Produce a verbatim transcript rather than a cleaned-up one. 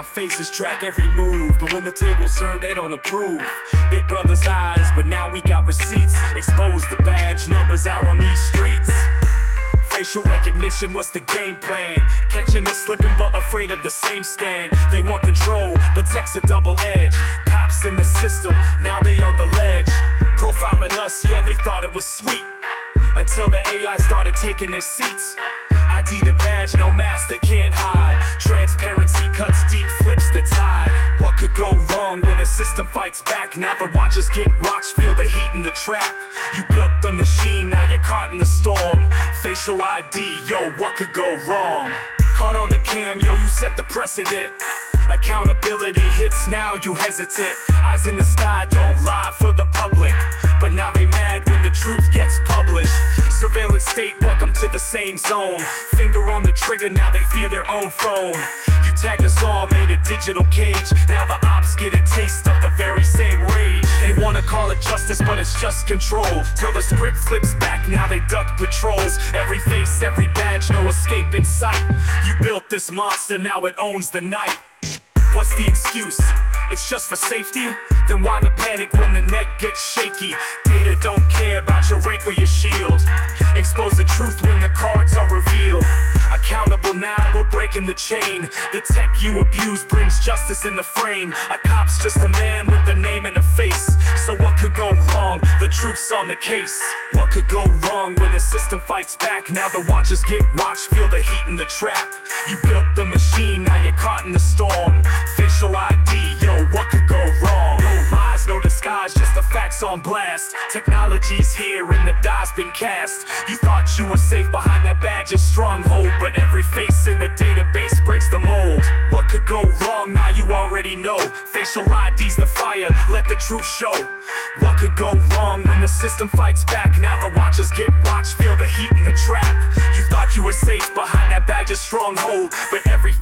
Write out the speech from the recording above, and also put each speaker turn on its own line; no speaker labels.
our faces track every move, but when the tables turn, they don't approve. Big brother's eyes, but now we got receipts. Expose the badge numbers out on these streets. Facial recognition was the game plan. Catching us slipping but afraid of the same stand. They want control, but tech's a double edge. Cops in the system, now they on the ledge. Profiling us, yeah, they thought it was sweet, until the A I started taking their seats. I D the badge, no mask, they can't hide. Transparency cuts deep, flips the tide. What could go wrong when the system fights back? Now the watchers get watched, feel the heat in the trap. You built the machine, now you're caught in the storm. Facial I D, yo, what could go wrong? Caught on the cam, yo, you set the precedent. Accountability hits, now you hesitate. Eyes in the sky, don't lie for the public, but now they mad when the truth gets published. Surveillance state, welcome to the same zone. Finger on the trigger, now they fear their own phone. You tagged us all, made a digital cage. Now the ops get a taste of the very same rage. They wanna call it justice, but it's just control. Till the script flips back, now they duck patrols. Every face, every badge, no escape in sight. You built this monster, now it owns the night. What's the excuse? It's just for safety? Then why the panic when the neck gets shaky? Data don't care about your rank or your shield. Expose the truth when the cards are revealed. Accountable now, we're breaking the chain. The tech you abuse brings justice in the frame. A cop's just a man with a name and a face. So what could go wrong? The truth's on the case. What could go wrong when the system fights back? Now the watchers get watched, feel the heat in the trap. You built the machine, now you're caught in the storm. Facial I D, yo, what could go wrong? No lies, no disguise, just the facts on blast. Technology's here and the die's been cast. You thought you were safe behind that badge's stronghold, but every face in the database breaks the mold. What could go wrong? Now you already know. Facial I D's the fire, let the truth show. What could go wrong when the system fights back? Now the watchers get watched, feel the heat in the trap. You thought you were safe behind that badge's stronghold, but every